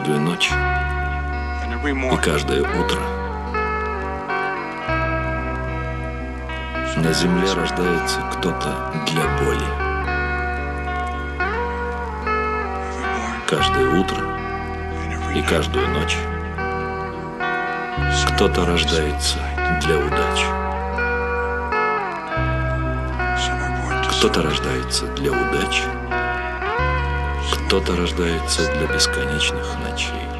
каждую ночь и каждое утро на земле рождается кто-то для боли. Каждое утро и каждую ночь кто-то рождается для удач. Кто-то рождается для удач, кто-то рождается для бесконечных ночей.